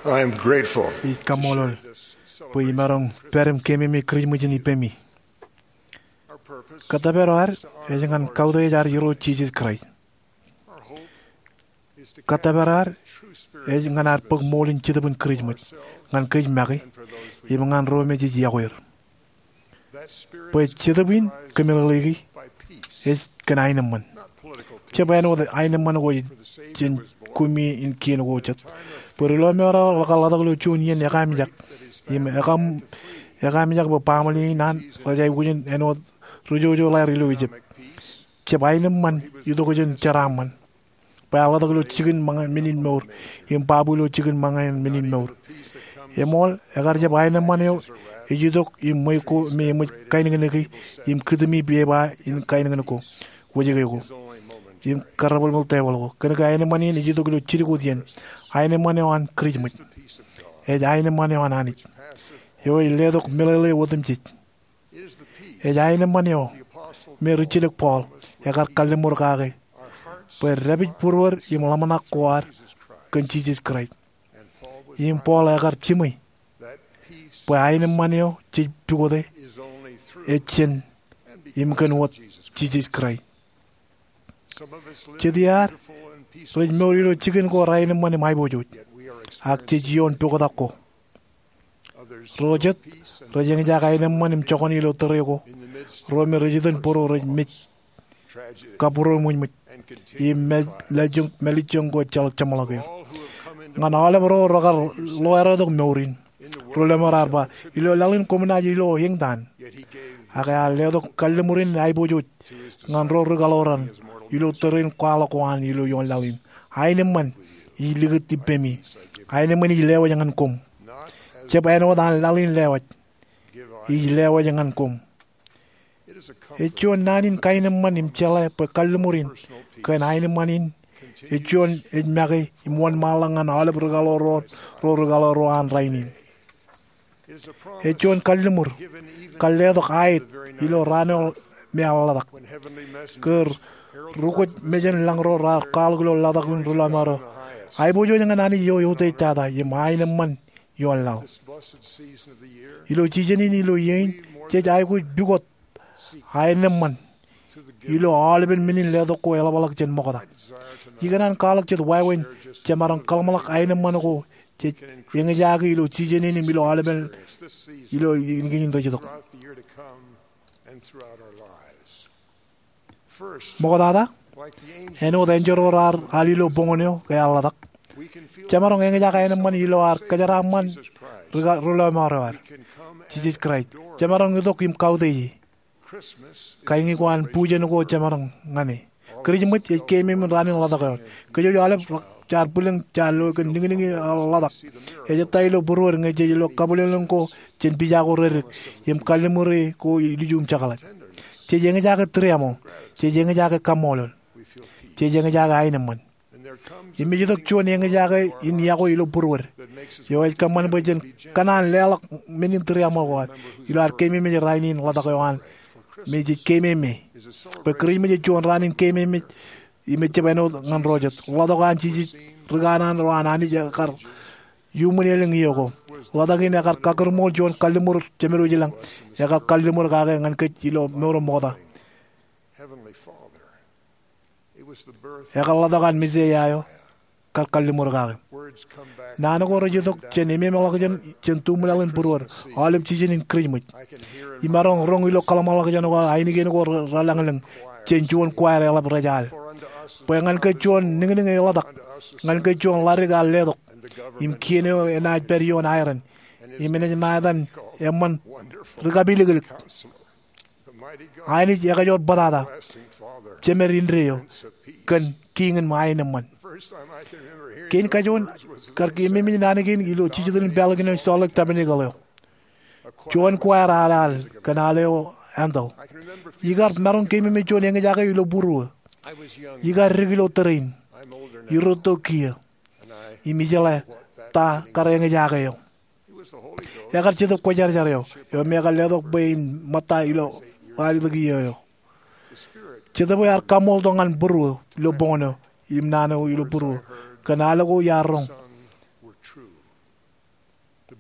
I am grateful I to kamolol share this po i celebration. marong perem kemi mi krijmujin i pemi. Our purpose Kataberoar is to honor e the jangan Lord kaudo e jar Jesus yuro Christ. Jesus Christ. Our hope is to Kataberoar capture the true spirit e of jangan ar pag Christmas molin chidabun for krijmut. ourselves Ngan krij magi and for those i we mangan love. rome ji yawer. That spirit Po is chidabin characterized kemelegi by peace, es kanainan man. not political peace, Chebano de ainan man go for the Savior jin was born kumi in kien go in a chat. time of Por lo mero la kala daglo chun yen yakam jak. that his Im family yakam had to flee. yakam jak ba pamali nan rajai gujin eno rujo la rilu ijip. Economic peace, Chebainan man yudo go jin charaman. Pa ala daglo chicken mga minin mor. Im pabulo chicken mga minin mor. the peace that comes Emol agar jebainan man yo as a wrath, ejudok im moy ko me mo kain ngene im kudumi bieba in kain ngene ko wajege ko is only momentary. im karabal mol tebal ko ken ka ayne mani ni jidok lo chiri ko dien ayne mani wan krijmut The peace of God e ayne mani wan ani passeth. yo ledok melele wodum ci It is the peace e ayne mani yo the apostle me ruchilek Paul e gar kalle mor kaage our hearts per rabit purwar im lamana koar Jesus Christ. kan Jesus Christ And Paul was im Paul e gar chimui that peace po ayne mani yo ci pigode is only through e chen and im because kan of wat Jesus Christ. Jesus Christ Some of us live Chediar, beautiful and peaceful, roj mewriro chicken ko raine mani mai bojuj yet we are ak experiencing ci yon piko dakko others rojet peace and rojeng jaga ine mani mchokoni lo terego in the midst rome rojiden poro roj mit tragedy kapuro muñ mit and i continued trial. lajung melichong go chal chamalako All who have come into ngana ale bro rogar lo era dok mewrin in the world, role morar ba ilo lalin komunaji lo yengdan yet he gave aga ale dok kalle murin ay bojuj to his ngan ro regaloran his mortal ilo terin kwala kwan ilo yon lawin ayne man i ligati pemi ayne man i lewa jangan kom not as cep ayne wadan lalin lewat give i lewa jangan kom it is a e comfort chon nanin kayne manim chela pe kalmurin personal peace kan ayne manin e continues chon e magi imon malangan ale regalo ro an rainin it is a promise e chon kalmur given even kalle do kayit ilo rano me Allah when heavenly ker messengers herald rukut mejen langro rar kalgulo ladak lun rulamaro the highest. ay bojo nga nani yo te tada ye ayne man yo law This blessed season of the year, ilo chijeni ni lo yen che ay ko bigot seek ayne man to the giver. ilo alben minin ledo ko ela balak jen mokoda I desire to know yiganan kalak chet waywen jamaran kalmalak ayne man ko che yenga jagi ilo chijeni ni milo alben experience this season ilo ngin rajidok throughout the year to come and throughout our lives. First, mokoda like the angel, eno denjoro rar alilo bongoneo kay aladak we can feel jamaron yenga jaga ayne man ilo ar kajara man Jesus Christ. rula marawar We can come Jesus and Christ adore jamaron yudok im kaude Christmas. is kaingi a kwan celebration puja no ko chamarang ngani kerjimut kemi min ranin ladak ke jo ale char pulen chalo ke ningi ningi ladak to see the miracle. e je taylo burwer nge je lo kabulen ko chen bija ko rer yem kalimure ko lijum chakala che je nge jaga triamo che je nge jaga kamolol We feel peace. che je nge jaga ayne man And there comes yemi jidok chon nge jaga in yago ilo burwer that makes us yo kaman bo jen kanan lelak menin triamo ko ilo ar kemi me rainin ladak yoan for me Christmas je kemi me is a celebration pe kri me je chon ranin kemi me ime chebeno ngan rojet lado kan ci reganan ronani je kar yumune leng yoko lado gine kar kakar mol jon kalimur chemero jilang ya kar kalimur ka ngan ke kilo mero moda Heavenly Father. It was the birth ya kar lado kan mize yayo kar kalimur ka words come back. nana ko rojetok chene me mala jen chen tumulalen purwar alep ci jenin krijmut I can hear in imarong rong ilo kalamala jen ko ayni gen ko ralangaleng chen chuon kwaire la brajal for unto us po ngan ke chuon ning ning ladak unto us is ngan ke chuon lari ga ledok and the im government kiene ena perion iron imene nadan emman wonderful rigabiligil counselor, the mighty God, ayni ya ga jot badada everlasting Father, chemerin reyo Prince of Peace. kan kingen maayne man The first time I can remember hearing ken ka those jon words was the kar very ki mimi nane gen ilo chijidin belgin solak tabene galo a choir jon kwara alal kanale andal I can remember yigar maron ke mimi jon nga jaga ilo buru I was young. yigar rigilo terrain I'm older now. yiroto kia And imijala ta kare nga jaga yo it was the Holy Ghost. ya kar chido ko jar jar yo me ga ledo bain mata ilo wali dagi yo The Spirit chido bo yar kamol dongan buru lo bono imnano ilo buru kanala go yarong sung were true.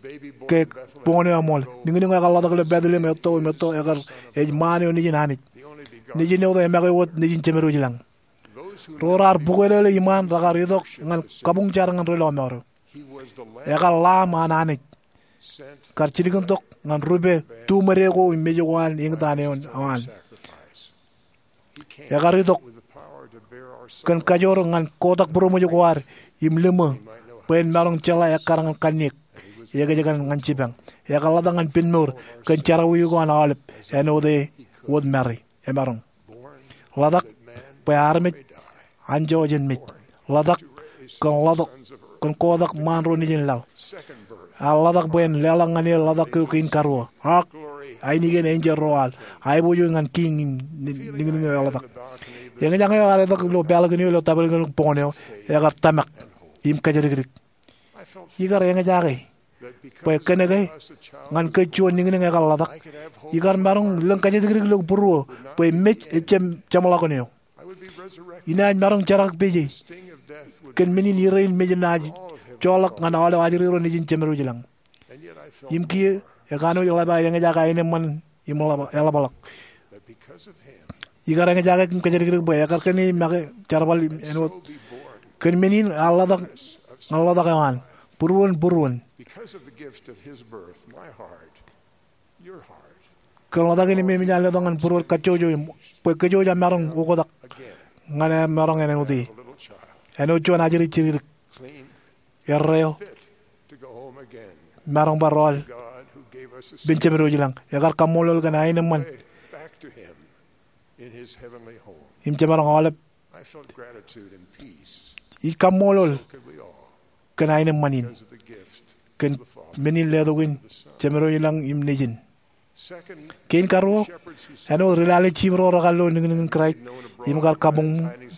ke pone amol ningi nga kala tak le bedle meto egar ejmane ni jinani ni jinne do emage wot ni jin chemero jilang rorar bugele iman ragar yidok ngal kabung jar ngan relo mero egal la manani kar chirigun tok ngan rube tu merego imejo wan ing tane on awan egar yidok kan kajor ngan kotak bromo jogwar imlema pen marong chala ekarang kanik yaga jagan ngan cibang yaga lada ngan pinmur kan cara wi go ana alep eno de wod mari emarong ladak pe armit anjo jen mit ladak kan kodak manro ni jen law ladak ben lelang ngani ladak ke kin karwo hak ai ni gen angel roal ai bojo ngan king ning ladak yang jangan ada tak lo bela gini lo tabel gini poneo yaga tamak im kajari igar yang jage pa kene gay ngan ke chuan ning nga ladak igar marong lang kajari lo purwo pa mech chamala ko neo ina marong charak beji ken minin yirain mejnaji cholak ngan ala wajiri ro ni jin chemeru jilang im ki ya kanu yala ba yang jaga ine man imala yala balak igar nga jaga kim kajari ba yakar kani mage charbal eno ken minin aladak kan purwon because of the gift of his birth, my heart, your heart, kalau ada gini memi nyale dengan purwon kacojo, kacojo jam marong ukodak, ngane marong ene uti, ene ucuan aja ciri, erreo, marong barol, bencemeru jilang, agar kamulol kan aine man, imce marong alep, ikamulol, kan aine manin. Kan menin ledogin chemero ilang imnejin ken karwo ano rilale chibro ragalo ning krait imgar kabung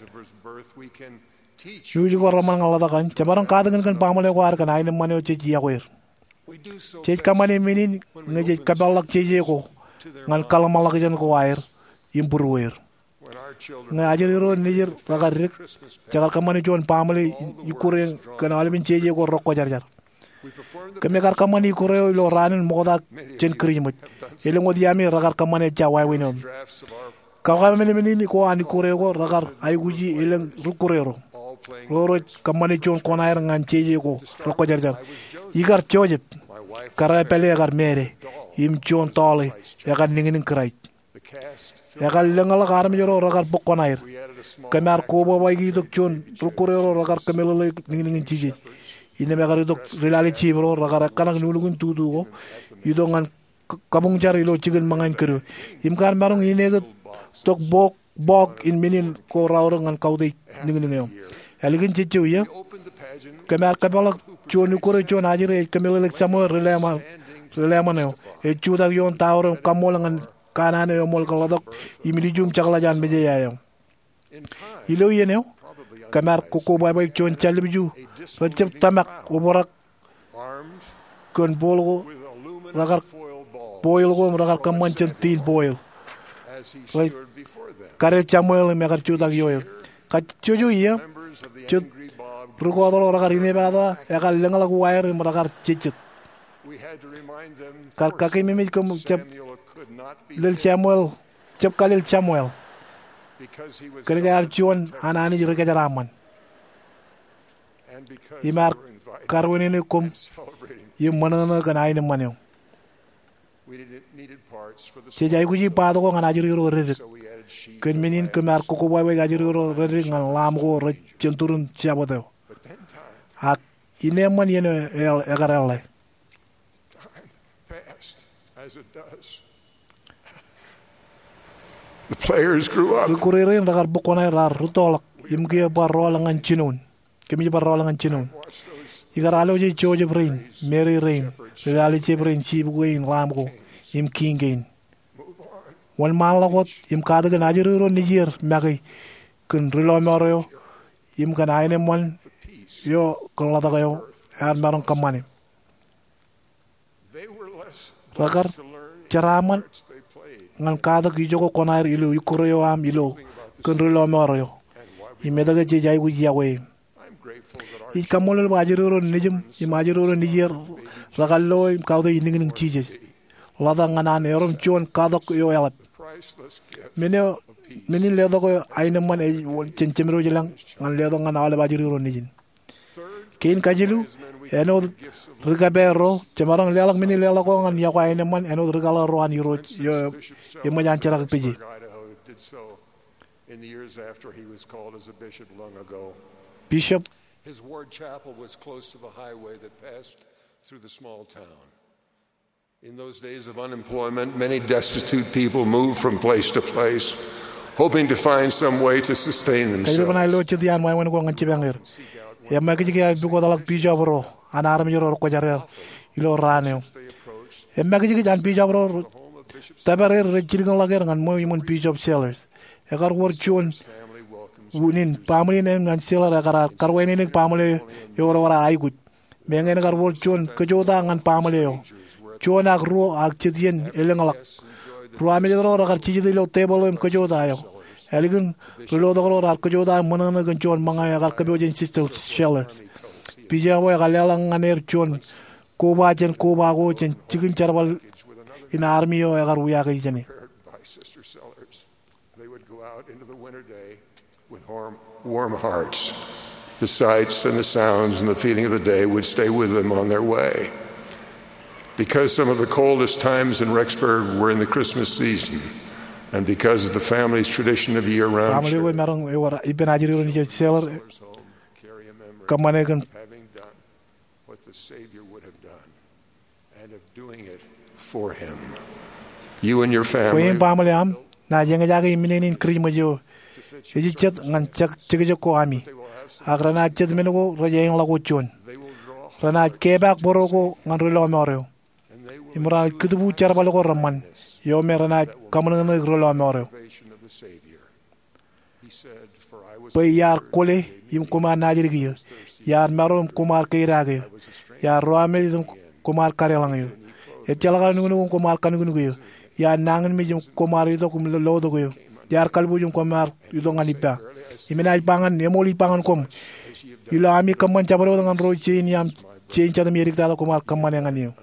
yuji ko ramal ngala kan chamarang kadangan kan pamale ko ar kan ayne mane cheji yawer chej kamane menin ngeje kabalak cheje ko ngal kalamalak jan ko waer impurwer ngajer ro nijer ragar rek jagal kamane jon pamale yukure kan almin cheje ko rokko jar kami kar kamani kureo lo ranin moda jen krimut ele ngodi yami ragar kamane jawai winom kawga meni ko ani kureo ko ragar ay guji ele rukurero loro kamane jon konair ngan cheje ko roko jarjar igar chojep kara pele agar mere im jon tole yagar ningin krait yagar lengala garmi joro ragar bokonair kamar ko bo wai gi dok jon rukurero ragar kamelo ningin cheje ine me gari dok rilali chibro ragara kanak nulugun tudu go idongan kabung jar ilo chigen mangain kero imkan marung ine dok bok in minin ko rawro ngan kaude ning yom haligin chichu ya kamar kabalak choni kore chon ajire kamelek samo relama no e chuda yon tawro kamol ngan kanane yo mol kaladok imili jum chakla jan meje yayam ilo yeneo kamar koko bay chon chalbiju racap tamak uborak kon bolgo ragar boil go ragar kamanchen tin boil kare chamoel me gar chudak yoel kachuju iya chut rugo ragar ine bada ya kal lengal go wire ragar chichet kar kakay mimi kom chap lel chamoel chap kalil chamoel kare gar chuan anani jere jaraman imar karwene ne kom yimana kan ayne manyo che jay guji paado ko ngana jiri ro rede ken menin kemar ko ko boy ga jiri ro rede ngal lam go re centurun ciabodo ak ine man yene egarelle the players grew up kurere ndagar bokona rar rutolak imge barol ngan cinun kemi barol ngan cinun igaralo je choje brain mary rain reali che brain chi buin lamgo im kingen wal malagot im kada ga najiro niger magi kun rilo maro im kana ine mon yo kola daga yo ar maron kamane ragar charaman ngan kada gi jogo konair ilu ikuro yo am ilo kun rilo maro yo imedaga je jay guji yawe I kamol bajiro nijim imajiro nijer ragallo im kawdo yinging chije lada nganan erom chon kadok yo yalap meni ledo ko ayna man e chenchemro jilang ngan ledo ngan ala bajiro nijin kin kajilu eno rigabero cemarang lelak meni lelak ko ngan yakwa ayna man eno rigala roan yiro yo imajan cerak piji. In the years after he was called as a bishop long ago. Bishop. His ward chapel was close to the highway that passed through the small town. In those days of unemployment, many destitute people moved from place to place, hoping to find some way to sustain themselves. Agar worchon unin pamli nem nan sila agar karweni nek pamli yoro wara aigut mengen agar worchon kejoda ngan pamli yo chon ag ro ag chidien elengalak ruame joro agar chidi lo table em kejoda yo eligun lo dogro agar kejoda manana gan chon manga agar kebojin sister shellers pija wo agar lelang nganer chon koba go chen chigin charbal in army yo agar uya ga jeni. Into the winter day with warm hearts. The sights and the sounds and the feeling of the day would stay with them on their way. Because some of the coldest times in Rexburg were in the Christmas season, and because of the family's tradition of year-round having done what the Savior would have done, and of doing it for him. You and your family na jenga jaga iminin krima jo eji chet ngan chak chege ko ami agrana chet menugo rajeng la ko chon rana kebak boroko ngan relo moreo imra kudu charbal ko ramman yo merana kamana ngan relo moreo pe yar kole im kuma najirgi yar marom kumar kairage yar roame dum kumar karelang yo et chalaga nunu kumar kanunu yo ya nangan mi jum komar ito kum lodo ko yar kalbu jum komar ito nganipa imina pangan nemoli pangan kom ila ami kaman chabaro ngan ro chain yam chain chadam yerik ta komar kaman ngani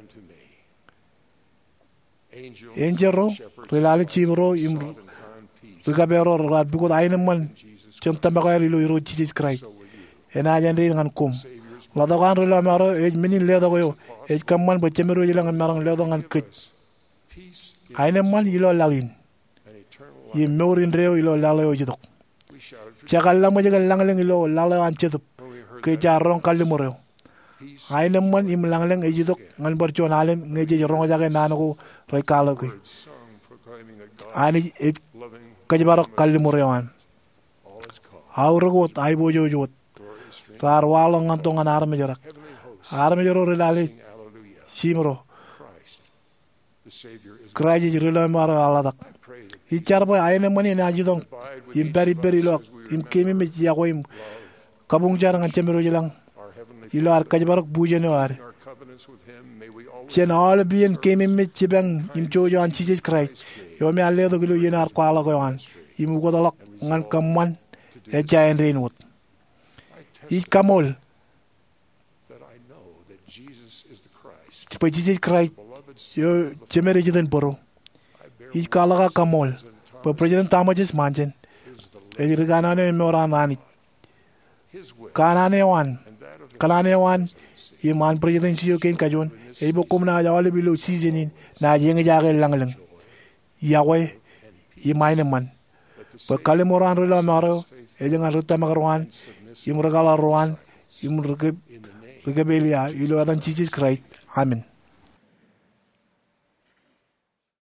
angelo relale chibro im rigabero rat buko ayna man chon tambakari lo ro Jesus Christ ena jande ngan kom lado kan relo maro e minin ledo ko e kaman ba chemero yilang marang ledo ngan kech ayna man ilo lalin yi meurin reo ilo lalo jidok jagal la mo jagal langleng ilo lalo an chetup ke jarong kalimoreo ayna man im langleng e jidok ngan barchon alen ngeje rong jage nanako rek kalo ke ani e kajbarok kalimoreo an awrogot ay bojo jot rar walo ngantongan arme jarak arme joro relale simro Kraji relo maro aladak. Ichar boy ayene mani na jidong im beri lo im kemi me ya ko im kabung jar ngan chemero jilang ilo ar kajbarok buje no ar chen all bien kemi me chibang im jojo an Jesus Christ yo me alle do gilo yenar ko ala ko wan im go dolok ngan kamman e jaen reinwot I kamol Jesus Christ yo chemere jiden poro I kalaga kamol pa president tamajes manjen e rigana ne moranani kanane wan I man president siyo ken kajon e bo komna jawale bilo seasonin na jenga jage langlang yawe I mine man pa kale moran relo maro e jenga rutta magarwan imregala roan imrege belia ilo adan Jesus Christ amen.